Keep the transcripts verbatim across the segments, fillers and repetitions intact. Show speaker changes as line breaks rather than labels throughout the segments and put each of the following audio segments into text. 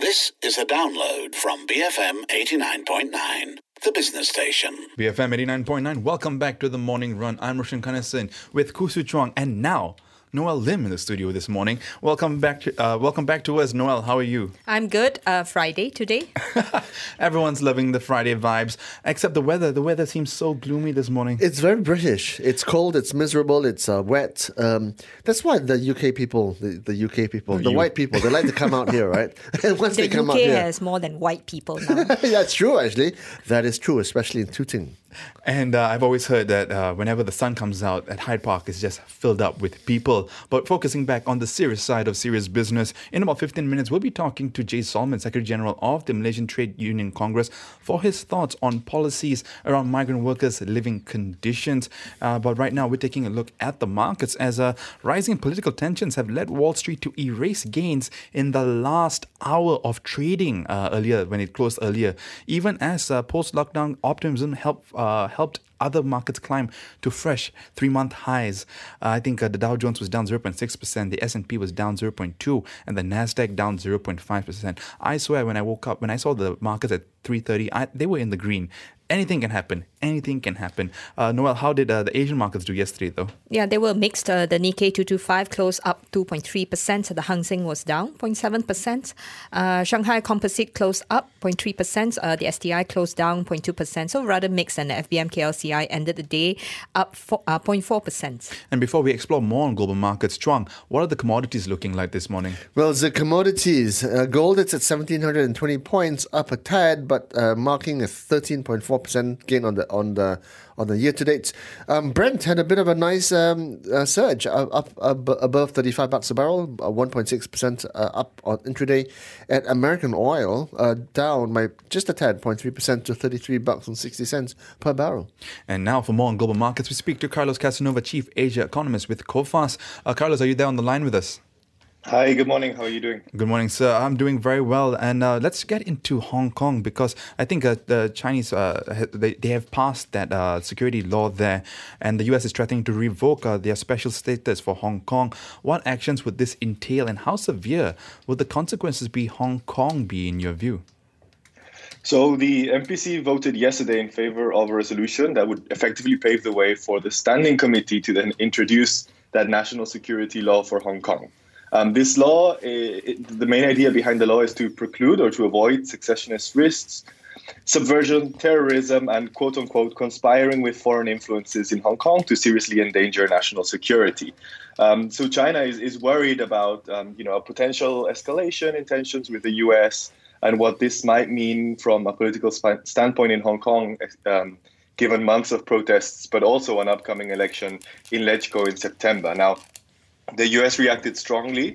This is a download from B F M eighty-nine point nine, the business station.
B F M eighty-nine point nine, welcome back to the Morning Run. I'm Roshan Kanasan with Khoo Soo Chuang, and now Noel Lim in the studio this morning. Welcome back to uh, welcome back to us, Noel. How are you?
I'm good. Uh, Friday today.
Everyone's loving the Friday vibes, except the weather. The weather seems so gloomy this morning.
It's very British. It's cold. It's miserable. It's uh, wet. Um, that's why the U K people, the, the U K people, the, the white people, they like to come out here, right? And once
the
they come
U K
out here,
has more than white people now.
That's true, actually. That is true, especially in Tooting.
And uh, I've always heard that uh, whenever the sun comes out at Hyde Park, it's just filled up with people. But focusing back on the serious side of serious business, in about fifteen minutes, we'll be talking to Jay Solomon, Secretary General of the Malaysian Trade Union Congress, for his thoughts on policies around migrant workers' living conditions. Uh, but right now, we're taking a look at the markets as uh, rising political tensions have led Wall Street to erase gains in the last hour of trading uh, earlier, when it closed earlier, even as uh, post-lockdown optimism helped Uh, helped other markets climb to fresh three-month highs. Uh, I think uh, the Dow Jones was down zero point six percent, the S and P was down zero point two percent, and the Nasdaq down zero point five percent. I swear, when I woke up, when I saw the markets at three thirty, I, they were in the green. Anything can happen. Anything can happen. Uh, Noel, how did uh, the Asian markets do yesterday, though?
Yeah, they were mixed. Uh, the Nikkei two twenty-five closed up two point three percent. The Hang Seng was down zero point seven percent. Uh, Shanghai Composite closed up zero point three percent. Uh, the S T I closed down zero point two percent. So rather mixed, and the F B M K L C I ended the day up four, uh, zero point four percent.
And before we explore more on global markets, Chuang, what are the commodities looking like this morning?
Well, the commodities. Uh, gold, it's at one thousand seven hundred twenty points, up a tad, but uh, marking a thirteen point four percent gain on the on the on the year to date. Um, Brent had a bit of a nice um, uh, surge, uh, up, up above thirty-five bucks a barrel, uh, one point six percent uh, up on intraday. At American oil, uh, down by just a tad, zero point three percent to thirty-three bucks and sixty cents per barrel.
And now for more on global markets, we speak to Carlos Casanova, Chief Asia Economist with COFAS. Uh, Carlos, are you there on the line with us?
Hi, good morning. How are you doing?
Good morning, sir. I'm doing very well. And uh, let's get into Hong Kong, because I think uh, the Chinese, uh, they, they have passed that uh, security law there, and the U S is threatening to revoke uh, their special status for Hong Kong. What actions would this entail, and how severe would the consequences be Hong Kong be, in your view?
So the M P C voted yesterday in favor of a resolution that would effectively pave the way for the Standing Committee to then introduce that national security law for Hong Kong. Um, this law, it, the main idea behind the law is to preclude or to avoid successionist risks, subversion, terrorism, and quote-unquote conspiring with foreign influences in Hong Kong to seriously endanger national security. Um, so China is, is worried about um, you know, a potential escalation in tensions with the U S and what this might mean from a political sp- standpoint in Hong Kong, um, given months of protests, but also an upcoming election in LegCo in September. Now, the U S reacted strongly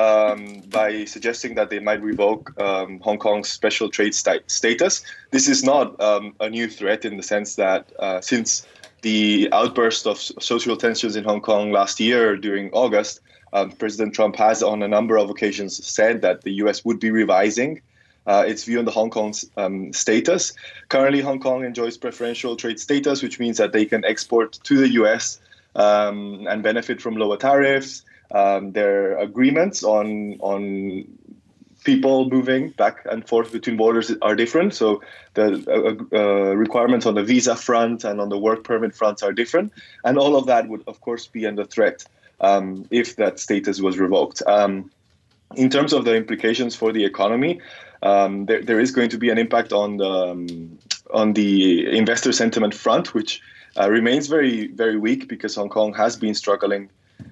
um, by suggesting that they might revoke um, Hong Kong's special trade st- status. This is not um, a new threat in the sense that uh, since the outburst of social tensions in Hong Kong last year during August, um, President Trump has on a number of occasions said that the U S would be revising uh, its view on the Hong Kong's um, status. Currently, Hong Kong enjoys preferential trade status, which means that they can export to the U S Um, and benefit from lower tariffs. Um, their agreements on on people moving back and forth between borders are different. So the uh, uh, requirements on the visa front and on the work permit fronts are different. And all of that would, of course, be under threat um, if that status was revoked. Um, in terms of the implications for the economy, um, there, there is going to be an impact on the, um, on the investor sentiment front, which Uh, remains very, very weak because Hong Kong has been struggling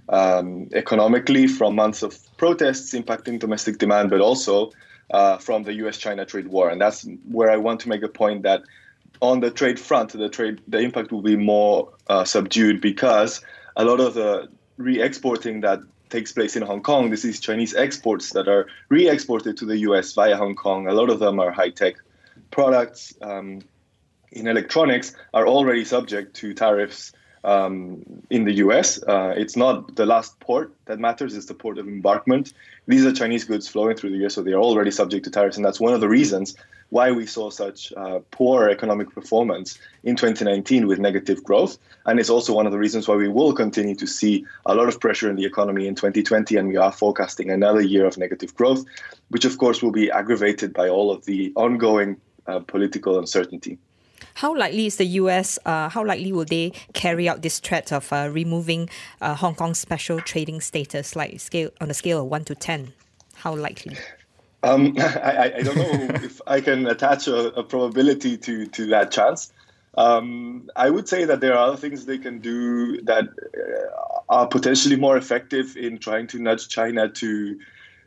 um, economically from months of protests impacting domestic demand, but also uh, from the U S China trade war. And that's where I want to make a point that on the trade front, the trade, the impact will be more uh, subdued because a lot of the re-exporting that takes place in Hong Kong, this is Chinese exports that are re-exported to the U S via Hong Kong. A lot of them are high-tech products. Um, in electronics are already subject to tariffs um, in the U S. Uh, it's not the last port that matters, it's the port of embarkment. These are Chinese goods flowing through the U S, so they are already subject to tariffs, and that's one of the reasons why we saw such uh, poor economic performance in twenty nineteen with negative growth. And it's also one of the reasons why we will continue to see a lot of pressure in the economy in twenty twenty, and we are forecasting another year of negative growth, which of course will be aggravated by all of the ongoing uh, political uncertainty.
How likely is the U S, uh, how likely will they carry out this threat of uh, removing uh, Hong Kong's special trading status, like scale on a scale of one to ten? How likely?
Um, I, I don't know if I can attach a, a probability to, to that chance. Um, I would say that there are other things they can do that uh, are potentially more effective in trying to nudge China to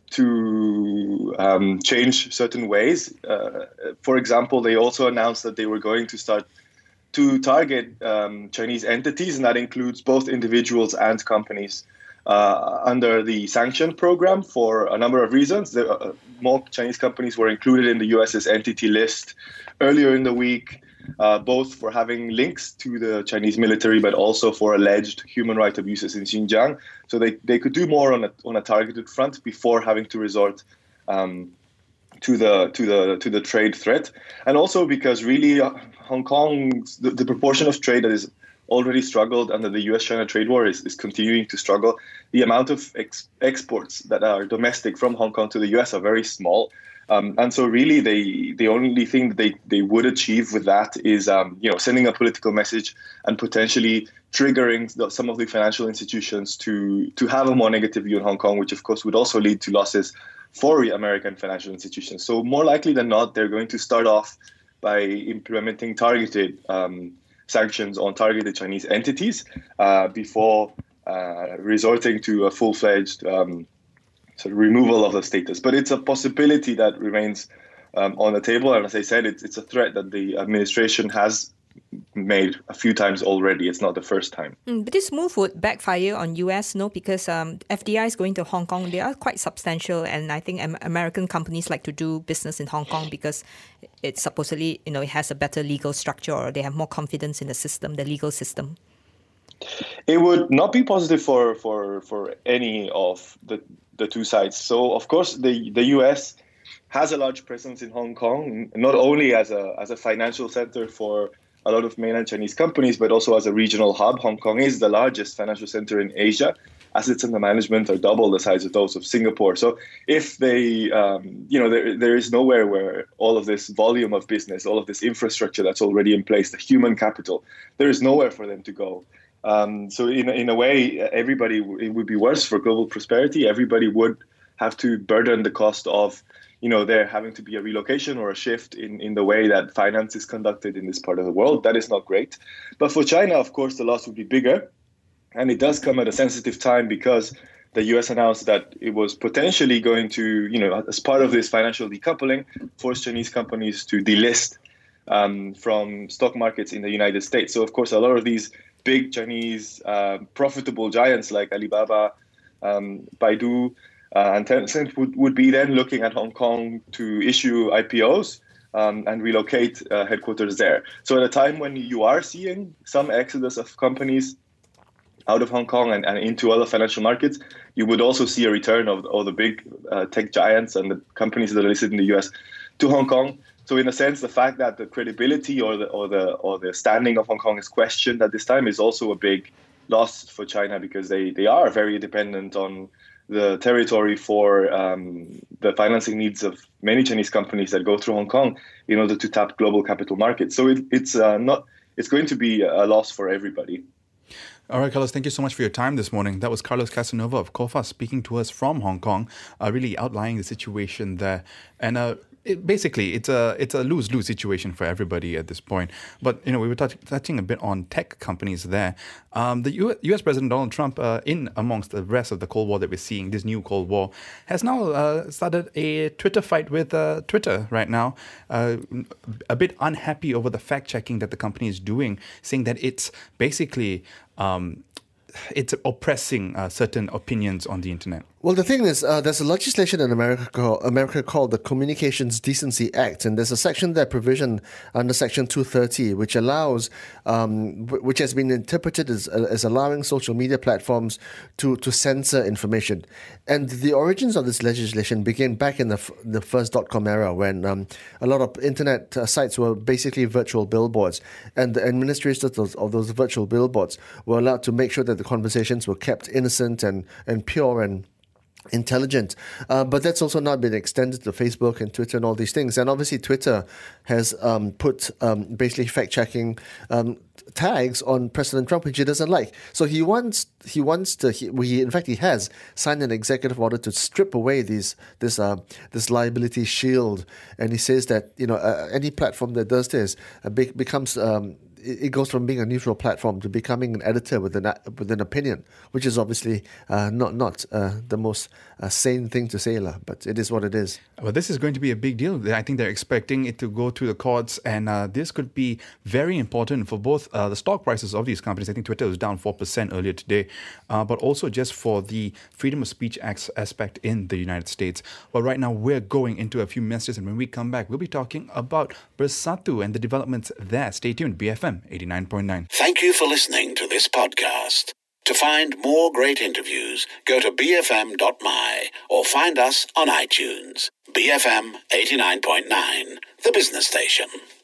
to um, change certain ways. Uh, for example, they also announced that they were going to start to target um, Chinese entities, and that includes both individuals and companies uh, under the sanction program for a number of reasons. There, uh, more Chinese companies were included in the U S's entity list earlier in the week, uh, both for having links to the Chinese military, but also for alleged human rights abuses in Xinjiang. So they, they could do more on a on a targeted front before having to resort um, to the to the to the trade threat, and also because really uh, Hong Kong, the, the proportion of trade that is already struggled under the U S China trade war is, is continuing to struggle. The amount of ex- exports that are domestic from Hong Kong to the U S are very small. Um, and so really they the only thing that they, they would achieve with that is um, you know sending a political message and potentially triggering the, some of the financial institutions to to have a more negative view on Hong Kong, which of course would also lead to losses for American financial institutions. So more likely than not, they're going to start off by implementing targeted um, sanctions on targeted Chinese entities uh, before uh, resorting to a full-fledged um, sort of removal of the status. But it's a possibility that remains um, on the table. And as I said, it's, it's a threat that the administration has made a few times already. It's not the first time.
Mm, but this move would backfire on U S, no? Because um, F D I is going to Hong Kong. They are quite substantial, and I think American companies like to do business in Hong Kong because it's supposedly, you know, it has a better legal structure, or they have more confidence in the system, the legal system.
It would not be positive for for, for any of the, the two sides. So, of course, the, the U S has a large presence in Hong Kong, not only as a as a financial center for a lot of mainland Chinese companies, but also as a regional hub. Hong Kong is the largest financial center in Asia. Assets under management are double the size of those of Singapore. So if they, um, you know, there, there is nowhere where all of this volume of business, all of this infrastructure that's already in place, the human capital, there is nowhere for them to go. Um, so in, in a way, everybody, it would be worse for global prosperity. Everybody would have to burden the cost of, you know, there having to be a relocation or a shift in, in the way that finance is conducted in this part of the world. That is not great. But for China, of course, the loss would be bigger. And it does come at a sensitive time because the U S announced that it was potentially going to, you know, as part of this financial decoupling, force Chinese companies to delist um, from stock markets in the United States. So, of course, a lot of these big Chinese uh, profitable giants like Alibaba, um, Baidu, Uh, and Tencent would, would be then looking at Hong Kong to issue I P Os um, and relocate uh, headquarters there. So at a time when you are seeing some exodus of companies out of Hong Kong and, and into other financial markets, you would also see a return of all the big uh, tech giants and the companies that are listed in the U S to Hong Kong. So in a sense, the fact that the credibility or the or the or the standing of Hong Kong is questioned at this time is also a big loss for China, because they, they are very dependent on the territory for um, the financing needs of many Chinese companies that go through Hong Kong in order to tap global capital markets. So it, it's uh, not it's going to be a loss for everybody.
All right, Carlos, thank you so much for your time this morning. That was Carlos Casanova of COFA speaking to us from Hong Kong, uh, really outlining the situation there. And uh, it, basically, it's a it's a lose-lose situation for everybody at this point. But, you know, we were touch, touching a bit on tech companies there. Um, the U S, U S President Donald Trump, uh, in amongst the rest of the Cold War that we're seeing, this new Cold War, has now uh, started a Twitter fight with uh, Twitter right now. Uh, a bit unhappy over the fact-checking that the company is doing, saying that it's basically... Um, it's oppressing uh, certain opinions on the internet.
Well, the thing is, uh, there's a legislation in America called, America called the Communications Decency Act, and there's a section there, provision under Section two thirty, which allows, um, w- which has been interpreted as, uh, as allowing social media platforms to, to censor information. And the origins of this legislation began back in the f- the first dot-com era, when um, a lot of internet uh, sites were basically virtual billboards, and the administrators of those, of those virtual billboards were allowed to make sure that the conversations were kept innocent and, and pure and intelligent. Uh, but that's also not been extended to Facebook and Twitter and all these things. And obviously Twitter has um, put um, basically fact-checking um, tags on President Trump, which he doesn't like. So he wants he wants to he, he in fact he has signed an executive order to strip away these this uh, this liability shield, and he says that you know uh, any platform that does this uh, be, becomes um, it goes from being a neutral platform to becoming an editor with an with an opinion, which is obviously uh, not not uh, the most uh, sane thing to say, lah. But it is what it is.
Well, this is going to be a big deal. I think they're expecting it to go through the courts, and uh, this could be very important for both uh, the stock prices of these companies. I think Twitter was down four percent earlier today, uh, but also just for the freedom of speech aspect in the United States. Well, right now we're going into a few messages, and when we come back, we'll be talking about Bersatu and the developments there. Stay tuned, B F M eighty-nine point nine.
Thank you for listening to this podcast. To find more great interviews, go to b f m dot m y or find us on iTunes. B F M eighty-nine point nine, the business station.